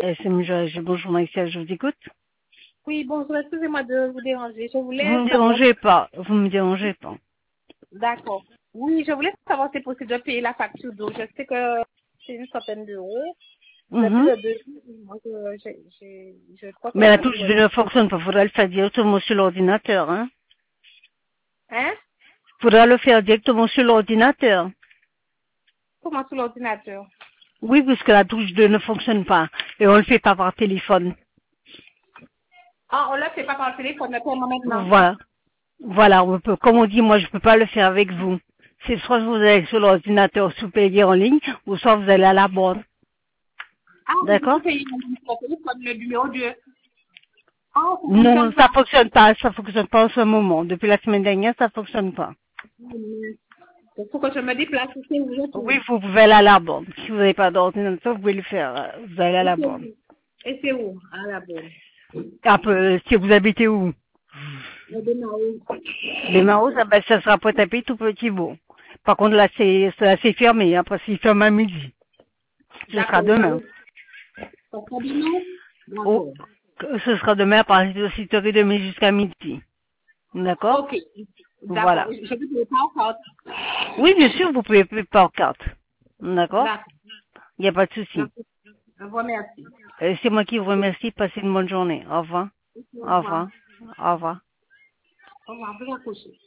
Bonjour Maïssa, je vous écoute. Oui, bonjour, excusez-moi de vous déranger. Je Vous voulais me savoir... dérangez pas, vous me dérangez pas. D'accord. Oui, je voulais savoir si c'est possible de payer la facture d'eau. Je sais que c'est une centaine d'euros. Depuis Mhm. le 2, moi, je crois que Mais la la touche facture... 2 ne fonctionne pas, faudra le faire directement sur l'ordinateur, hein. Hein? Faudra le faire directement sur l'ordinateur. Comment sur l'ordinateur? Oui, puisque la touche 2 ne fonctionne pas. Et on le fait pas par téléphone. Ah, on ne le fait pas par téléphone, mais pour moi maintenant. Voilà. Voilà, on peut, comme on dit, moi je peux pas le faire avec vous. C'est soit vous allez sur l'ordinateur sous payer en ligne, ou soit vous allez à la borne. Ah, vous D'accord? pouvez payer sur téléphone le numéro 2. Ah, ça ne Non, fonctionne pas. ça fonctionne pas en ce moment. Depuis la semaine dernière, ça fonctionne pas. Il faut que je me déplace ici où je Oui, suis. vous pouvez aller à la borne. Si vous n'avez pas d'ordinateur, vous pouvez le faire. Vous allez à Et la c'est borne. où? Et c'est où? À la bonne. Un peu, si vous habitez où? Le démarrer. Les Maros, ça sera Pointe-à-Pitre, tout petit bout. Par contre, là, c'est fermé, hein, parce qu'il ferme à midi. Ce sera D'accord, vous demain. avez... Ça sera demain? Oh, D'accord. ce sera demain à partir de 6h30 jusqu'à midi. D'accord? Ok. D'accord. Voilà. Je ne peux pas encore. Oui, bien sûr, vous pouvez payer par carte. D'accord? D'accord. Il n'y a pas de souci. D'accord. Je vous remercie. C'est moi qui vous remercie. Passez une bonne journée. Au revoir. Au Au revoir. revoir. Au revoir. Au revoir. Vous accouchez.